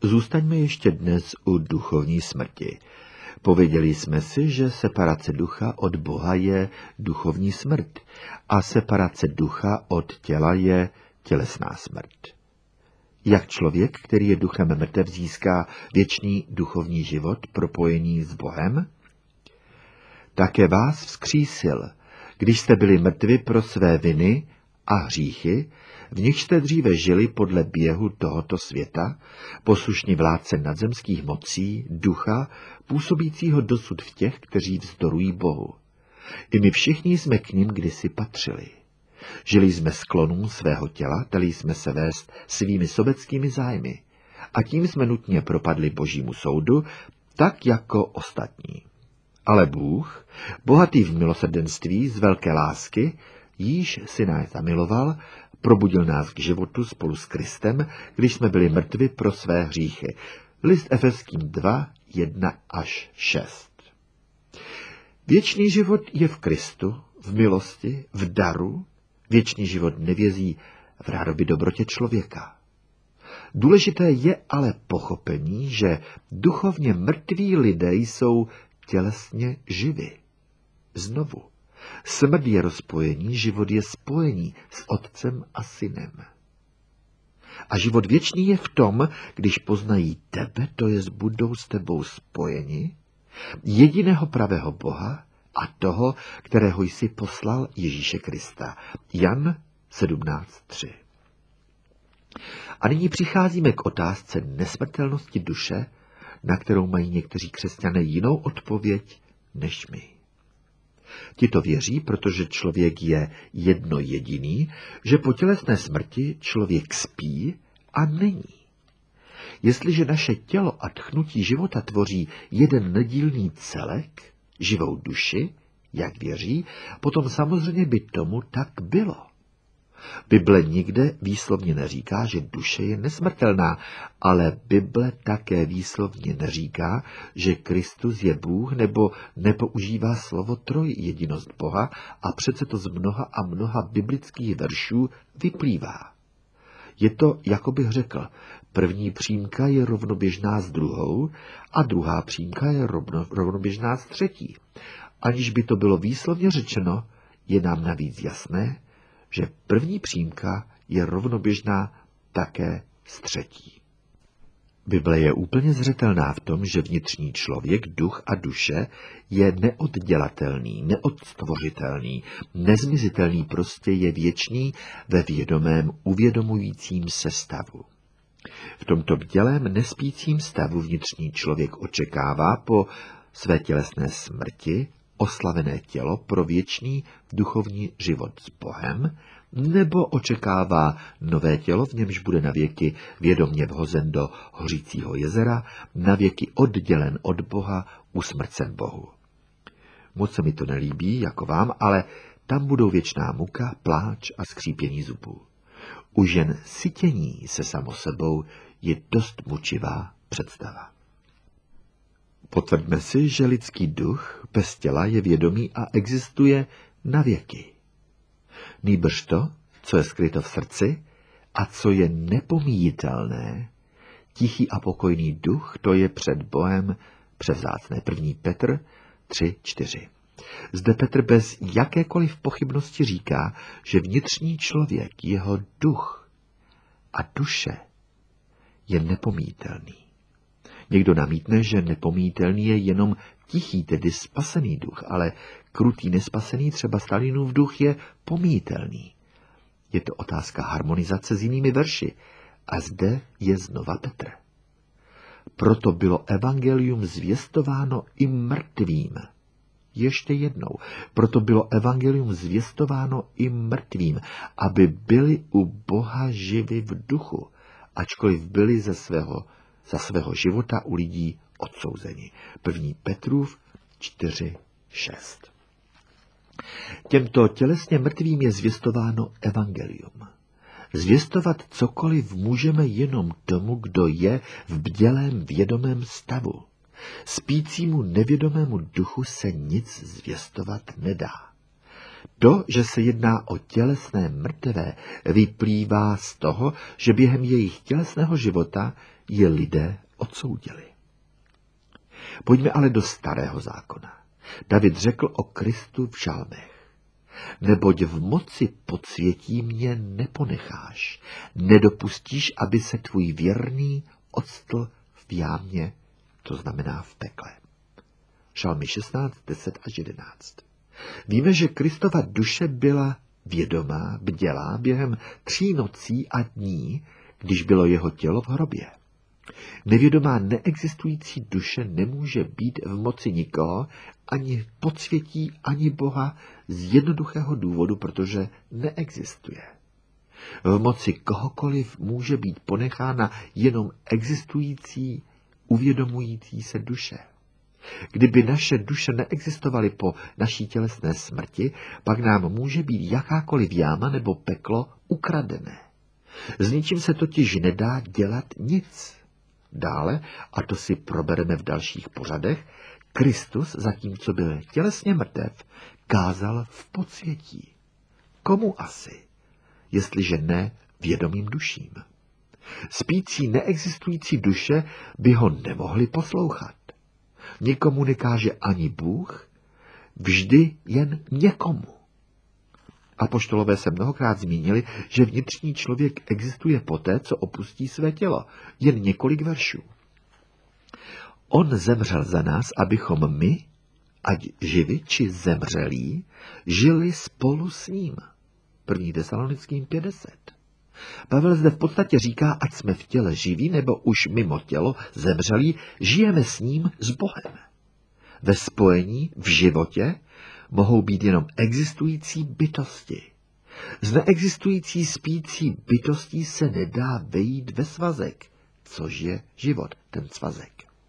Zůstaňme ještě dnes u duchovní smrti. Pověděli jsme si, že separace ducha od Boha je duchovní smrt a separace ducha od těla je tělesná smrt. Jak člověk, který je duchem mrtev, získá věčný duchovní život propojení s Bohem? Také vás vzkřísil, když jste byli mrtvi pro své viny a hříchy, v nich jste dříve žili podle běhu tohoto světa, poslušní vládce nadzemských mocí, ducha, působícího dosud v těch, kteří vzdorují Bohu. I my všichni jsme k nim kdysi patřili. Žili jsme sklonům svého těla, dali jsme se vést svými sobeckými zájmy a tím jsme nutně propadli Božímu soudu, tak jako ostatní. Ale Bůh, bohatý v milosrdenství z velké lásky, jíž si nás zamiloval, probudil nás k životu spolu s Kristem, když jsme byli mrtvi pro své hříchy. List Efeským 2, 1-6. Věčný život je v Kristu, v milosti, v daru. Věčný život nevězí v rádoby dobrotě člověka. Důležité je ale pochopení, že duchovně mrtví lidé jsou tělesně živi. Znovu, smrt je rozpojení, život je spojení s Otcem a Synem. A život věčný je v tom, když poznají tebe, to jest budou s tebou spojeni, jediného pravého Boha a toho, kterého jsi poslal, Ježíše Krista. Jan 17:3. A nyní přicházíme k otázce nesmrtelnosti duše, na kterou mají někteří křesťané jinou odpověď než my. Ti to věří, protože člověk je jedno jediný, že po tělesné smrti člověk spí a není. Jestliže naše tělo a tchnutí života tvoří jeden nedílný celek, živou duši, jak věří, potom samozřejmě by tomu tak bylo. Bible nikde výslovně neříká, že duše je nesmrtelná, ale Bible také výslovně neříká, že Kristus je Bůh, nebo nepoužívá slovo trojjedinost Boha a přece to z mnoha a mnoha biblických veršů vyplývá. Je to, jako bych řekl, první přímka je rovnoběžná s druhou a druhá přímka je rovnoběžná s třetí. Aniž by to bylo výslovně řečeno, je nám navíc jasné, že první přímka je rovnoběžná také s třetí. Bible je úplně zřetelná v tom, že vnitřní člověk, duch a duše je neoddělatelný, neodstvořitelný, nezmizitelný, prostě je věčný ve vědomém uvědomujícím se stavu. V tomto bdělém nespícím stavu vnitřní člověk očekává po své tělesné smrti oslavené tělo pro věčný duchovní život s Bohem, nebo očekává nové tělo, v němž bude navěky vědomě vhozen do hořícího jezera, navěky oddělen od Boha, usmrcen Bohu. Moc se mi to nelíbí, jako vám, ale tam budou věčná muka, pláč a skřípění zubů. Už jen sytění se samo sebou je dost mučivá představa. Potvrďme si, že lidský duch bez těla je vědomý a existuje na věky. Nýbrž to, co je skryto v srdci a co je nepomíjitelné, tichý a pokojný duch, to je před Bohem převzácné. 1. Petr 3:4. Zde Petr bez jakékoliv pochybnosti říká, že vnitřní člověk, jeho duch a duše je nepomíjitelný. Někdo namítne, že nepomíjitelný je jenom tichý, tedy spasený duch, ale krutý, nespasený, třeba Stalinův duch, je pomíjitelný. Je to otázka harmonizace s jinými verši. A zde je znova Petr. Proto bylo evangelium zvěstováno i mrtvým. Ještě jednou. Proto bylo evangelium zvěstováno i mrtvým, aby byli u Boha živi v duchu, ačkoliv byli za svého života u lidí odsouzeni. 1. Petrův 4:6. Těmto tělesně mrtvým je zvěstováno evangelium. Zvěstovat cokoliv můžeme jenom tomu, kdo je v bdělém vědomém stavu. Spícímu nevědomému duchu se nic zvěstovat nedá. To, že se jedná o tělesné mrtvé, vyplývá z toho, že během jejich tělesného života je lidé odsoudili. Pojďme ale do Starého zákona. David řekl o Kristu v žalmech. Neboť v moci podsvětí mě neponecháš, nedopustíš, aby se tvůj věrný octl v jámě, to znamená v pekle. Žalmy 16, 10 až 11. Víme, že Kristova duše byla vědomá, bdělá během 3 nocí a dní, když bylo jeho tělo v hrobě. Nevědomá neexistující duše nemůže být v moci nikoho, ani podsvětí, ani Boha z jednoduchého důvodu, protože neexistuje. V moci kohokoliv může být ponechána jenom existující, uvědomující se duše. Kdyby naše duše neexistovaly po naší tělesné smrti, pak nám může být jakákoliv jáma nebo peklo ukradené. S ničím se totiž nedá dělat nic. Dále, a to si probereme v dalších pořadech, Kristus, zatímco byl tělesně mrtev, kázal v podsvětí. Komu asi, jestliže ne vědomým duším? Spící neexistující duše by ho nemohli poslouchat. Nikomu nekáže ani Bůh, vždy jen někomu. Apoštolové se mnohokrát zmínili, že vnitřní člověk existuje poté, co opustí své tělo. Jen několik veršů. On zemřel za nás, abychom my, ať živi či zemřelí, žili spolu s ním. 1. Tesalonickým 5:10. Pavel zde v podstatě říká, ať jsme v těle živí nebo už mimo tělo zemřelí, žijeme s ním, s Bohem. Ve spojení, v životě, mohou být jenom existující bytosti. Z neexistující spící bytostí se nedá vejít ve svazek, což je život, ten svazek.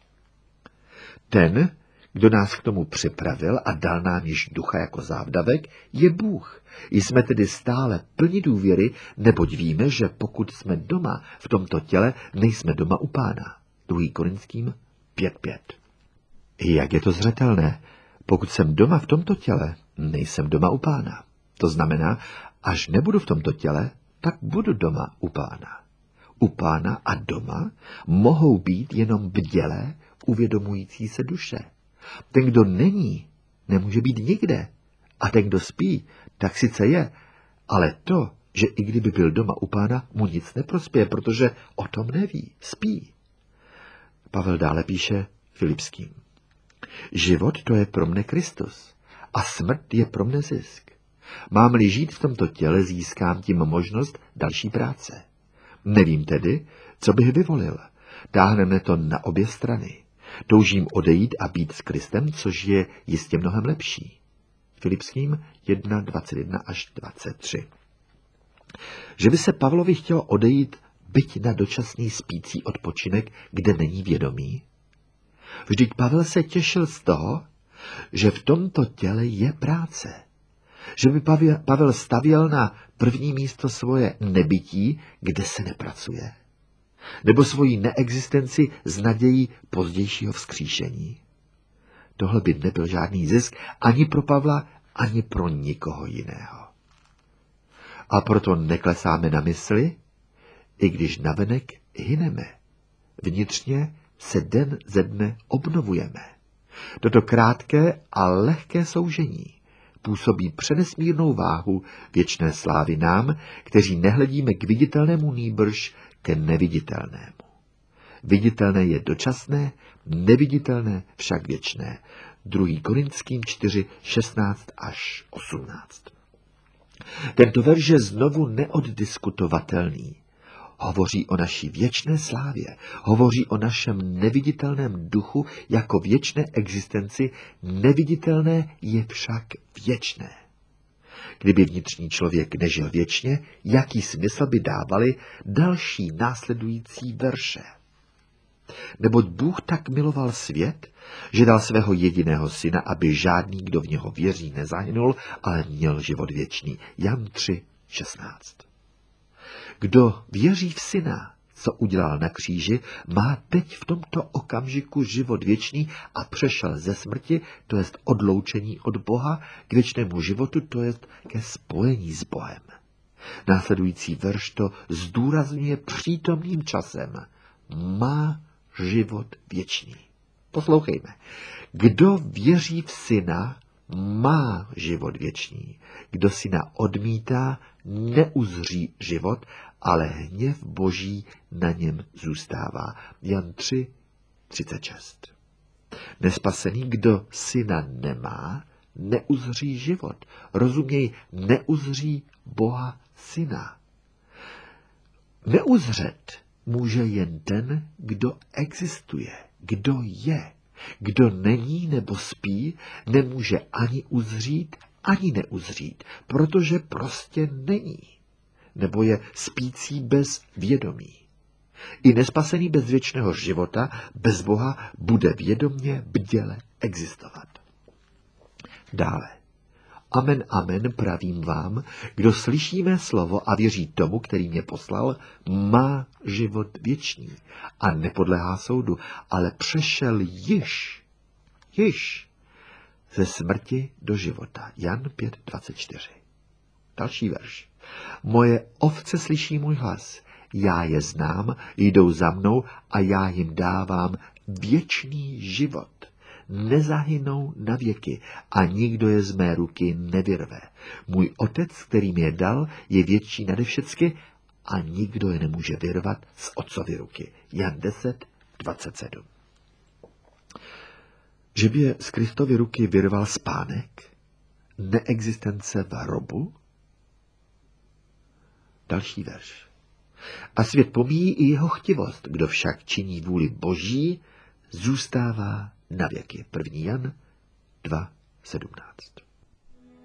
Ten, kdo nás k tomu připravil a dal nám již ducha jako závdavek, je Bůh. Jsme tedy stále plni důvěry, neboť víme, že pokud jsme doma v tomto těle, nejsme doma u Pána. 2. Korinským 5:5. Jak je to zřetelné? Pokud jsem doma v tomto těle, nejsem doma u Pána. To znamená, až nebudu v tomto těle, tak budu doma u Pána. U Pána a doma mohou být jenom bdělé, uvědomující se duše. Ten, kdo není, nemůže být nikde. A ten, kdo spí, tak sice je, ale to, že i kdyby byl doma u Pána, mu nic neprospěje, protože o tom neví, spí. Pavel dále píše Filipským. Život to je pro mne Kristus a smrt je pro mne zisk. Mám-li žít v tomto těle, získám tím možnost další práce. Nevím tedy, co bych vyvolil. Táhne mne to na obě strany. Toužím odejít a být s Kristem, což je jistě mnohem lepší. Filipským 1:21 až 23. Že by se Pavlovi chtělo odejít byť na dočasný spící odpočinek, kde není vědomí? Vždyť Pavel se těšil z toho, že v tomto těle je práce. Že by Pavel stavěl na první místo svoje nebytí, kde se nepracuje. Nebo svoji neexistenci s nadějí pozdějšího vzkříšení. Tohle by nebyl žádný zisk ani pro Pavla, ani pro nikoho jiného. A proto neklesáme na mysli, i když navenek hyneme. Vnitřně se den ze dne obnovujeme. Toto krátké a lehké soužení působí přenesmírnou váhu věčné slávy nám, kteří nehledíme k viditelnému nýbrž ke neviditelnému. Viditelné je dočasné, neviditelné však věčné. 2. Korinským 4, 16 až 18. Tento verš je znovu neoddiskutovatelný. Hovoří o naší věčné slávě, hovoří o našem neviditelném duchu jako věčné existenci, neviditelné je však věčné. Kdyby vnitřní člověk nežil věčně, jaký smysl by dávali další následující verše? Neboť Bůh tak miloval svět, že dal svého jediného syna, aby žádný, kdo v něho věří, nezahynul, ale měl život věčný. Jan 3, 16. Kdo věří v syna, co udělal na kříži, má teď v tomto okamžiku život věčný a přešel ze smrti, to jest odloučení od Boha, k věčnému životu, to jest ke spojení s Bohem. Následující verš to zdůrazňuje přítomným časem. Má život věčný. Poslouchejme. Kdo věří v Syna, má život věčný. Kdo Syna odmítá, neuzří život, ale hněv Boží na něm zůstává. Jan 3:36. Nespasený, kdo Syna nemá, neuzří život. Rozuměj, neuzří Boha Syna. Neuzřet může jen ten, kdo existuje, kdo je. Kdo není nebo spí, nemůže ani uzřít, ani neuzřít, protože prostě není. Nebo je spící bez vědomí. I nespasený bez věčného života, bez Boha, bude vědomě bděle existovat. Dále. Amen, amen, pravím vám, kdo slyší mé slovo a věří tomu, který mě poslal, má život věčný a nepodléhá soudu, ale přešel již ze smrti do života. Jan 5:24. Další verš. Moje ovce slyší můj hlas, já je znám, jdou za mnou a já jim dávám věčný život. Nezahynou na věky a nikdo je z mé ruky nevyrve. Můj otec, který mě dal, je větší nade všecky a nikdo je nemůže vyrvat z otcovy ruky. Jan 10:27. Že by je z Kristovy ruky vyrval spánek? Neexistence v hrobu? Další verš. A svět pomíjí i jeho chtivost, kdo však činí vůli Boží, zůstává na věky. 1. Jan 2:17.